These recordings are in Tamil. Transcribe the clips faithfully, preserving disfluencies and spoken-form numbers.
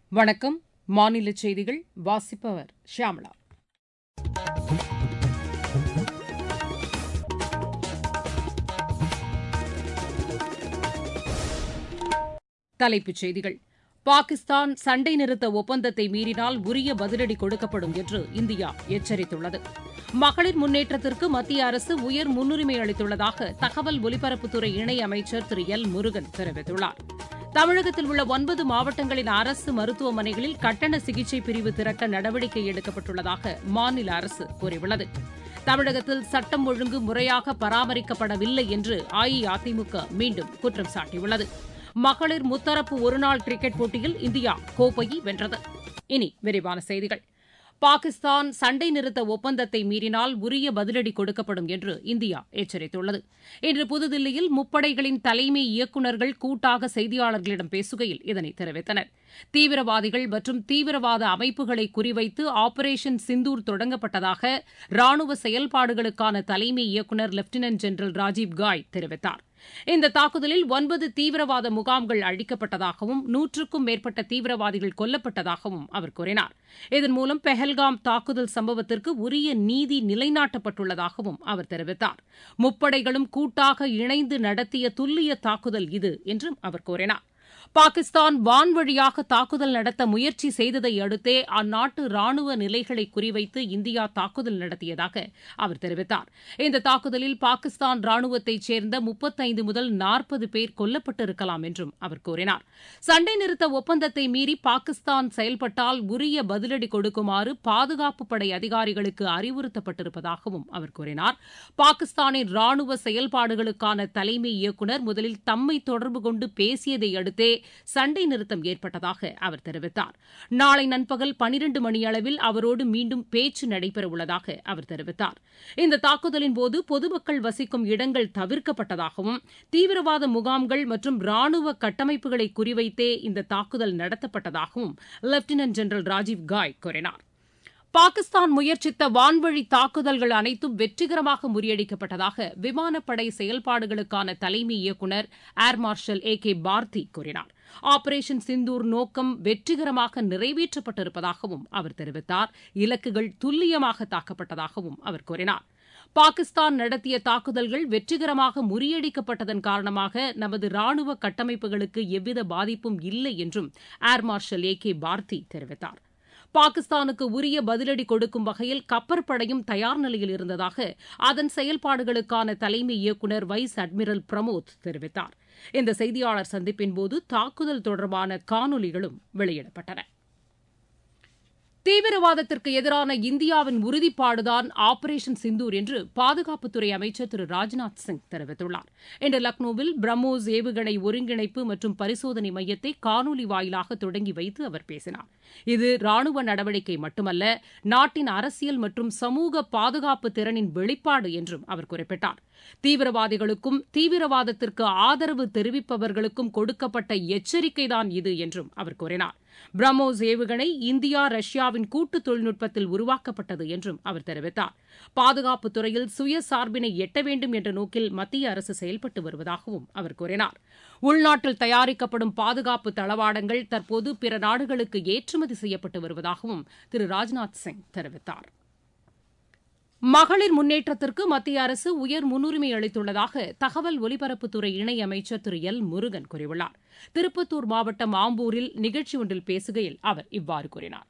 வணக்கம். மாநில செய்திகள் வாசிப்பவர் ஷியாமளா. தலைப்புச் செய்திகள். பாகிஸ்தான் சண்டை நிறுத்த ஒப்பந்தத்தை மீறினால் உரிய பதிலடி கொடுக்கப்படும் என்று இந்தியா எச்சரித்துள்ளது. மகளிர் முன்னேற்றத்திற்கு மத்திய அரசு உயர் முன்னுரிமை அளித்துள்ளதாக தகவல் ஒலிபரப்புத்துறை இணையமைச்சர் திரு எல் முருகன் தெரிவித்துள்ளார். தமிழகத்தில் உள்ள ஒன்பது மாவட்டங்களின் அரசு மருத்துவமனைகளில் கட்டண சிகிச்சை பிரிவு திறக்க நடவடிக்கை எடுக்கப்பட்டுள்ளதாக மாநில அரசு கூறியுள்ளது. தமிழகத்தில் சட்டம் ஒழுங்கு முறையாக பராமரிக்கப்படவில்லை என்று அஇஅதிமுக மீண்டும் குற்றம் சாட்டியுள்ளது. மகளிர் முத்தரப்பு ஒருநாள் கிரிக்கெட் போட்டியில் இந்தியா கோப்பையை வென்றது. இனி விரிவான செய்திகள். பாகிஸ்தான் சண்டை நிறுத்த ஒப்பந்தத்தை மீறினால் உரிய பதிலடி கொடுக்கப்படும் என்று இந்தியா எச்சரித்துள்ளது. இன்று புதுதில்லியில் முப்படைகளின் தலைமை இயக்குநர்கள் கூட்டாக செய்தியாளர்களிடம் பேசுகையில் இதனை தெரிவித்தனர். தீவிரவாதிகள் மற்றும் தீவிரவாத அமைப்புகளை குறிவைத்து ஆபரேஷன் சிந்தூர் தொடங்கப்பட்டதாக ராணுவ செயல்பாடுகளுக்கான தலைமை இயக்குநர் லெப்டினன்ட் ஜெனரல் ராஜீவ் காய் தெரிவித்தார். இந்த தாக்குதலில் ஒன்பது தீவிரவாத முகாம்கள் அழிக்கப்பட்டதாகவும் நூற்றுக்கும் மேற்பட்ட தீவிரவாதிகள் கொல்லப்பட்டதாகவும் அவர் கூறினார். இதன் மூலம் பெஹல்காம் தாக்குதல் சம்பவத்திற்கு உரிய நீதி நிலைநாட்டப்பட்டுள்ளதாகவும் அவர் தெரிவித்தார். முப்படைகளும் கூட்டாக இணைந்து நடத்திய துல்லிய தாக்குதல் இது என்றும் அவர் கூறினார். பாகிஸ்தான் வான்வழியாக தாக்குதல் நடத்த முயற்சி செய்ததை அடுத்தே அந்நாட்டு ராணுவ நிலைகளை குறிவைத்து இந்தியா தாக்குதல் நடத்தியதாக அவர் தெரிவித்தார். இந்த தாக்குதலில் பாகிஸ்தான் ராணுவத்தைச் சேர்ந்த முப்பத்தைந்து முதல் நாற்பது பேர் கொல்லப்பட்டிருக்கலாம் என்றும் அவர் கூறினார். சண்டை நிறுத்த ஒப்பந்தத்தை மீறி பாகிஸ்தான் செயல்பட்டால் உரிய பதிலடி கொடுக்குமாறு பாதுகாப்பு படை அதிகாரிகளுக்கு அறிவுறுத்தப்பட்டிருப்பதாகவும் அவர் கூறினார். பாகிஸ்தானின் ராணுவ செயல்பாடுகளுக்கான தலைமை இயக்குநர் முதலில் தம்மை தொடர்பு கொண்டு பேசியதை அடுத்தே சண்டை நிறுத்தம் ஏற்பட்டதாக அவர் தெரிவித்தார். நாளை நண்பகல் பனிரண்டு மணியளவில் அவரோடு மீண்டும் பேச்சு நடைபெறவுள்ளதாக அவர் தெரிவித்தார். இந்த தாக்குதலின் போது பொதுமக்கள் வசிக்கும் இடங்கள் தவிர்க்கப்பட்டதாகவும் தீவிரவாத முகாம்கள் மற்றும் ராணுவ கட்டமைப்புகளை குறிவைத்தே இந்த தாக்குதல் நடத்தப்பட்டதாகவும் லெப்டினன்ட் ஜெனரல் ராஜீவ் காய் கூறினார். பாகிஸ்தான் முயற்சித்த வான்வழி தாக்குதல்கள் அனைத்தும் வெற்றிகரமாக முறியடிக்கப்பட்டதாக விமானப்படை செயல்பாடுகளுக்கான தலைமை இயக்குநர் ஏர் மார்ஷல் ஏ கே பார்த்தி கூறினார். ஆபரேஷன் சிந்தூர் நோக்கம் வெற்றிகரமாக நிறைவேற்றப்பட்டிருப்பதாகவும் அவர் தெரிவித்தார். இலக்குகள் துல்லியமாக தாக்கப்பட்டதாகவும் அவர் கூறினார். பாகிஸ்தான் நடத்திய தாக்குதல்கள் வெற்றிகரமாக முறியடிக்கப்பட்டதன் காரணமாக நமது ராணுவ கட்டமைப்புகளுக்கு எவ்வித பாதிப்பும் இல்லை என்றும் ஏர் மார்ஷல் ஏ கே பார்த்தி தெரிவித்தார். பாகிஸ்தானுக்கு உரிய பதிலடி கொடுக்கும் வகையில் கப்பற்படையும் தயார் நிலையில் இருந்ததாக அதன் செயல்பாடுகளுக்கான தலைமை இயக்குநர் வைஸ் அட்மிரல் பிரமோத் தெரிவித்தார். இந்த செய்தியாளர் சந்திப்பின்போது தாக்குதல் தொடர்பான காணொலிகளும் வெளியிடப்பட்டன. தீவிரவாதத்திற்கு எதிரான இந்தியாவின் உறுதிப்பாடுதான் ஆபரேஷன் சிந்தூர் என்று பாதுகாப்புத்துறை அமைச்சர் திரு ராஜ்நாத் சிங் தெரிவித்துள்ளார். இன்று லக்னோவில் பிரம்மோஸ் ஏவுகணை ஒருங்கிணைப்பு மற்றும் பரிசோதனை மையத்தை காணொலி வாயிலாக தொடங்கி வைத்து அவர் பேசினார். இது ராணுவ நடவடிக்கை மட்டுமல்ல, நாட்டின் அரசியல் மற்றும் சமூக பாதுகாப்பு திறனின் வெளிப்பாடு என்றும் அவர் குறிப்பிட்டார். தீவிரவாதிகளுக்கும் தீவிரவாதத்திற்கு ஆதரவு தெரிவிப்பவர்களுக்கும் கொடுக்கப்பட்ட எச்சரிக்கைதான் இது என்றும் அவர் கூறினார். பிரம்மோஸ் ஏவுகணை இந்தியா ரஷ்யாவின் கூட்டு தொழில்நுட்பத்தில் உருவாக்கப்பட்டது என்றும் அவர் தெரிவித்தார். பாதுகாப்புத் துறையில் சுயசார்பினை எட்ட வேண்டும் என்ற நோக்கில் மத்திய அரசு செயல்பட்டு வருவதாகவும் அவர் கூறினார். உள்நாட்டில் தயாரிக்கப்படும் பாதுகாப்பு தளவாடங்கள் தற்போது பிற நாடுகளுக்கு ஏற்றுமதி செய்யப்பட்டு வருவதாகவும் திரு ராஜ்நாத் சிங் தெரிவித்தார். மகளிர் முன்னேற்றத்திற்கு மத்திய அரசு உயர் முன்னுரிமை அளித்துள்ளதாக தகவல் ஒலிபரப்புத்துறை இணையமைச்சர் திரு எல் முருகன் கூறியுள்ளார். திருப்பத்தூர் மாவட்டம் ஆம்பூரில் நிகழ்ச்சி ஒன்றில் பேசுகையில் அவர் இவ்வாறு கூறினார்.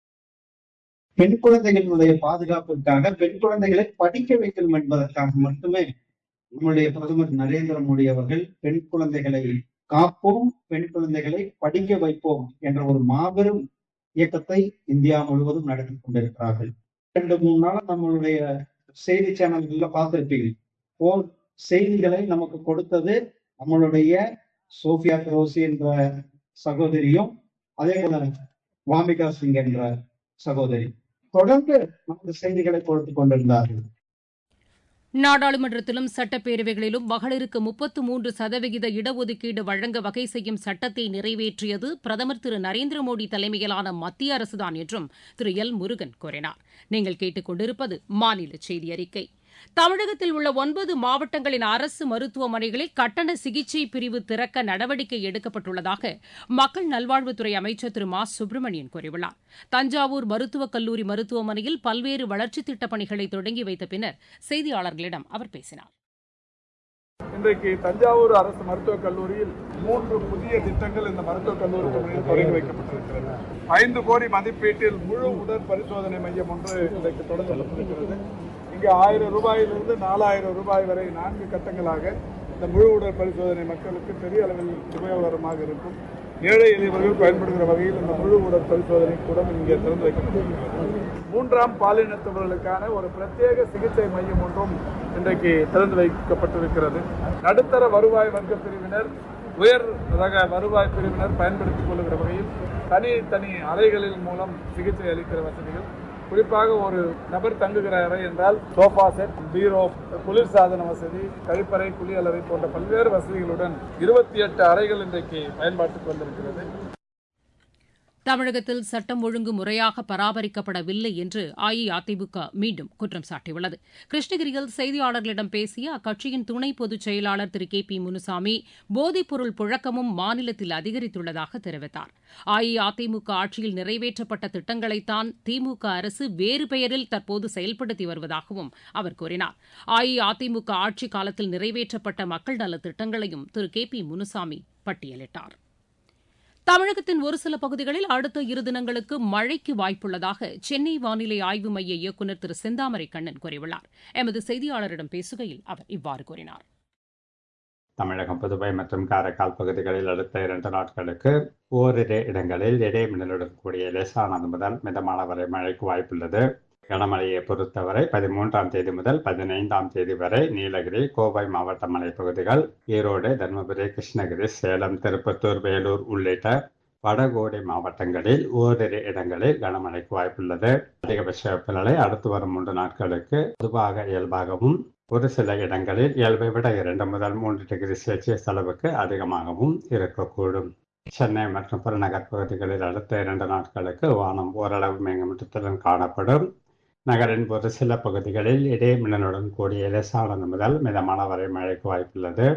பெண் குழந்தைகளுடைய பாதுகாப்பிற்காக, பெண் குழந்தைகளை படிக்க வைக்கணும் என்பதற்காக மட்டுமே நம்முடைய பிரதமர் நரேந்திர மோடி அவர்கள் பெண் குழந்தைகளை காப்போம், பெண் குழந்தைகளை படிக்க வைப்போம் என்ற ஒரு மாபெரும் இயக்கத்தை இந்தியா முழுவதும் நடத்தி கொண்டிருக்கிறார்கள். ரெண்டு மூணு நாள் நம்மளுடைய செய்தி சேனல்கள்ல பார்த்திருப்பீர்கள். போர் செய்திகளை நமக்கு கொடுத்தது நம்மளுடைய சோஃபியா குரோசி என்ற சகோதரியும் அதே போல வாமிகா சிங் என்ற சகோதரி தொடர்ந்து நமக்கு செய்திகளை கொடுத்து கொண்டிருந்தார்கள். நாடாளுமன்றத்திலும் சட்டப்பேரவைகளிலும் மகளிருக்கு முப்பத்து மூன்று சதவிகித இடஒதுக்கீடு வழங்க வகை செய்யும் சட்டத்தை நிறைவேற்றியது பிரதமர் திரு நரேந்திர மோடி தலைமையிலான மத்திய அரசுதான் என்றும் திரு எல் முருகன் கூறினார். நீங்கள் கேட்டுக் கொண்டிருப்பது மாநில செய்தி அறிக்கை. தமிழகத்தில் உள்ள ஒன்பது மாவட்டங்களின் அரசு மருத்துவமனைகளில் கட்டண சிகிச்சை பிரிவு திறக்க நடவடிக்கை எடுக்கப்பட்டுள்ளதாக மக்கள் நல்வாழ்வுத்துறை அமைச்சர் திரு மா சுப்பிரமணியன் கூறியுள்ளார். தஞ்சாவூர் மருத்துவக் கல்லூரி மருத்துவமனையில் பல்வேறு வளர்ச்சித் திட்டப் பணிகளை தொடங்கி வைத்த பின்னர் செய்தியாளர்களிடம் அவர் பேசினார். இன்றைக்கு தஞ்சாவூர் அரசு மருத்துவக் கல்லூரியில் மூன்று புதிய திட்டங்கள் இந்த மருத்துவக் கல்லூரி தொடங்கி வைக்கப்பட்டிருக்கிறது. ஐந்து கோடி மதிப்பீட்டில் முழு உடற் பரிசோதனை மையம் ஒன்று இன்றைக்கு தொடங்கப்பட்டிருக்கிறது. இங்கு ஆயிரம் ரூபாயிலிருந்து நாலாயிரம் ரூபாய் வரை நான்கு கட்டங்களாக இந்த முழு உடற் பரிசோதனை மக்களுக்கு பெரிய அளவில் உபயோகரமாக இருக்கும். ஏழை எளியவர்கள் பயன்படுகிற வகையில் இந்த முழு உடற் பரிசோதனை கூடம் இங்கே திறந்து வைக்கப்பட்டிருக்கிறது. மூன்றாம் பாலினத்தவர்களுக்கான ஒரு பிரத்யேக சிகிச்சை மையம் ஒன்றும் இன்றைக்கு திறந்து வைக்கப்பட்டிருக்கிறது. நடுத்தர வருவாய் வர்க்க பிரிவினர், உயர் ரக வருவாய் பிரிவினர் பயன்படுத்திக் கொள்ளுகிற வகையில் தனி தனி அறைகளின் மூலம் சிகிச்சை அளிக்கிற வசதிகள், குறிப்பாக ஒரு நபர் தங்குகிற அறை என்றால் சோஃபா செட், பீரோ, குளிர்சாதன வசதி, கழிப்பறை, குளியலறை போன்ற பல்வேறு வசதிகளுடன் இருபத்தி எட்டு அறைகள் இன்றைக்கு பயன்பாட்டுக்கு வந்திருக்கிறது. தமிழகத்தில் சட்டம் ஒழுங்கு முறையாக பராமரிக்கப்படவில்லை என்று அஇஅதிமுக மீண்டும் குற்றம் சாட்டியுள்ளது. கிருஷ்ணகிரியில் செய்தியாளர்களிடம் பேசிய அக்கட்சியின் துணை பொதுச் செயலாளர் திரு கே பி முனுசாமி, போதைப்பொருள் புழக்கமும் மாநிலத்தில் அதிகரித்துள்ளதாக தெரிவித்தார். அஇஅதிமுக ஆட்சியில் நிறைவேற்றப்பட்ட திட்டங்களைத்தான் திமுக அரசு வேறு பெயரில் தற்போது செயல்படுத்தி வருவதாகவும் அவர் கூறினார். அஇஅதிமுக ஆட்சிக் காலத்தில் நிறைவேற்றப்பட்ட மக்கள் நலத் திட்டங்களையும் திரு கே பி முனுசாமி பட்டியலிட்டார். தமிழகத்தின் ஒரு சில பகுதிகளில் அடுத்த இரு தினங்களுக்கு மழைக்கு வாய்ப்புள்ளதாக சென்னை வானிலை ஆய்வு மைய இயக்குநர் திரு செந்தாமரை கண்ணன் கூறியுள்ளார். எமது செய்தியாளரிடம் பேசுகையில் அவர் இவ்வாறு கூறினார். தமிழகம், புதுவை மற்றும் காரைக்கால் பகுதிகளில் அடுத்த இரண்டு நாட்களுக்கு ஓரிரு இடங்களில் இடைமின்னலுடன் கூடிய லேசானது முதல் மிதமான வரை மழைக்கு வாய்ப்புள்ளது. கனமழையை பொறுத்தவரை பதிமூன்றாம் தேதி முதல் பதினைந்தாம் தேதி வரை நீலகிரி, கோவை மாவட்ட மலைப்பகுதிகள், ஈரோடு, தருமபுரி, கிருஷ்ணகிரி, சேலம், திருப்பத்தூர், வேலூர் உள்ளிட்ட வடகோடி மாவட்டங்களில் ஓரிரு இடங்களில் கனமழைக்கு வாய்ப்புள்ளது. அதிகபட்ச வெப்பநிலை அடுத்து வரும் மூன்று நாட்களுக்கு பொதுவாக இயல்பாகவும், ஒரு சில இடங்களில் இயல்பை விட இரண்டு முதல் மூன்று டிகிரி செல்சியஸ் அளவுக்கு அதிகமாகவும் இருக்கக்கூடும். சென்னை மற்றும் புறநகர் பகுதிகளில் அடுத்த இரண்டு நாட்களுக்கு வானம் ஓரளவு மேகமூட்டத்துடன் காணப்படும். நகரின் ஒரு சில பகுதிகளில் இடைமின்னலுடன் கூடிய லேசானது முதல் மிதமான வரை மழைக்கு வாய்ப்புள்ளது.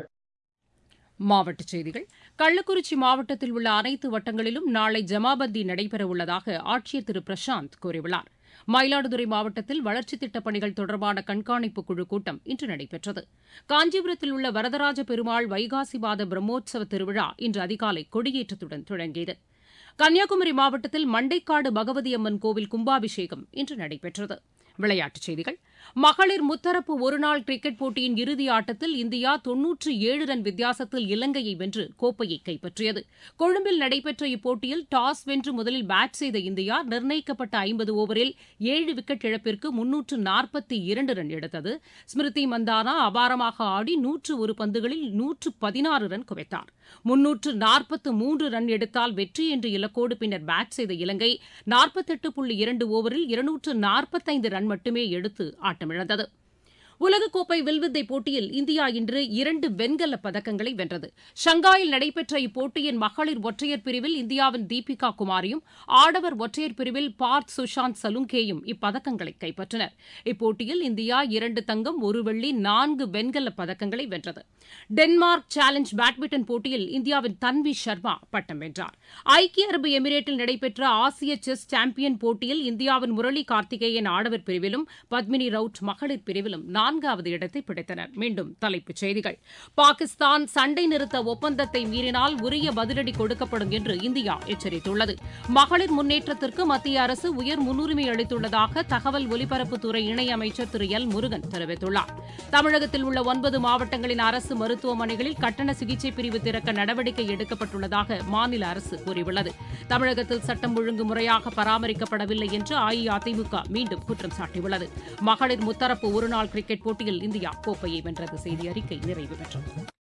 மாவட்டச் செய்திகள். கள்ளக்குறிச்சி மாவட்டத்தில் உள்ள அனைத்து வட்டங்களிலும் நாளை ஜமாபந்தி நடைபெறவுள்ளதாக ஆட்சியர் திரு பிரசாந்த் கூறியுள்ளார். மயிலாடுதுறை மாவட்டத்தில் வளர்ச்சித் திட்டப் பணிகள் தொடர்பான கண்காணிப்பு குழு கூட்டம் இன்று நடைபெற்றது. காஞ்சிபுரத்தில் உள்ள வரதராஜ பெருமாள் வைகாசி மாத பிரம்மோற்சவ திருவிழா இன்று அதிகாலை கொடியேற்றத்துடன் தொடங்கியது. கன்னியாகுமரி மாவட்டத்தில் மண்டைக்காடு பகவதி அம்மன் கோவில் கும்பாபிஷேகம் இன்று நடைபெற்றது. விளையாட்டுச் செய்திகள். மகளிர் முத்தரப்பு ஒருநாள் கிரிக்கெட் போட்டியின் இறுதி ஆட்டத்தில் இந்தியா தொன்னூற்று ஏழு ரன் வித்தியாசத்தில் இலங்கையை வென்று கோப்பையை கைப்பற்றியது. கொழும்பில் நடைபெற்ற இப்போட்டியில் டாஸ் வென்று முதலில் பேட் செய்த இந்தியா நிர்ணயிக்கப்பட்ட ஐம்பது ஓவரில் ஏழு விக்கெட் இழப்பிற்கு முன்னூற்று நாற்பத்தி இரண்டு ரன் எடுத்தது. ஸ்மிருதி மந்தானா அபாரமாக ஆடி நூற்று ஒரு பந்துகளில் நூற்று பதினாறு ரன் குவித்தார். முன்னூற்று நாற்பத்து மூன்று ரன் எடுத்தால் வெற்றி என்ற இலக்கோடு பின்னர் பேட் செய்த இலங்கை நாற்பத்தெட்டு புள்ளி இரண்டு ஓவரில் இருநூற்று நாற்பத்தைந்து ரன் மட்டுமே எடுத்து ஆட்டமிழந்தது. உலகக்கோப்பை வில்வித்தை போட்டியில் இந்தியா இன்று இரண்டு வெண்கலப் பதக்கங்களை வென்றது. ஷங்காயில் நடைபெற்ற இப்போட்டியின் மகளிர் ஒற்றையர் பிரிவில் இந்தியாவின் தீபிகா குமாரியும், ஆடவர் ஒற்றையர் பிரிவில் பார்த் சுஷாந்த் சலுங்கேயும் இப்பதக்கங்களை கைப்பற்றினர். இப்போட்டியில் இந்தியா இரண்டு தங்கம், ஒரு வெள்ளி, நான்கு வெண்கலப் பதக்கங்களை வென்றது. டென்மார்க் சேலஞ்ச் பேட்மிண்டன் போட்டியில் இந்தியாவின் தன்வி சர்மா பட்டம் வென்றார். ஐக்கிய அரபு எமிரேட்டில் நடைபெற்ற ஆசிய செஸ் சாம்பியன் போட்டியில் இந்தியாவின் முரளி கார்த்திகேயன் ஆடவர் பிரிவிலும், பத்மினி ரவுட் மகளிர் பிரிவிலும் நான்காவது இடத்தை பிடித்தனர். மீண்டும் தலைப்புச் செய்திகள். பாகிஸ்தான் சண்டை நிறுத்த ஒப்பந்தத்தை மீறினால் உரிய பதிலடி கொடுக்கப்படும் என்று இந்தியா எச்சரித்துள்ளது. மகளிர் முன்னேற்றத்திற்கு மத்திய அரசு உயர் முன்னுரிமை அளித்துள்ளதாக தகவல் ஒலிபரப்புத்துறை இணையமைச்சர் திரு எல் முருகன் தெரிவித்துள்ளார். தமிழகத்தில் உள்ள ஒன்பது மாவட்டங்களின் அரசு மருத்துவமனைகளில் கட்டண சிகிச்சை பிரிவு திறக்க நடவடிக்கை எடுக்கப்பட்டுள்ளதாக மாநில அரசு கூறியுள்ளது. தமிழகத்தில் சட்டம் ஒழுங்கு முறையாக பராமரிக்கப்படவில்லை என்று அஇஅதிமுக மீண்டும் குற்றம் சாட்டியுள்ளது. மகளிர் முத்தரப்பு ஒருநாள் கிரிக்கெட் போட்டியில் இந்தியா கோப்பையை வென்றது. செய்தி அறிக்கை நிறைவு பெற்றது.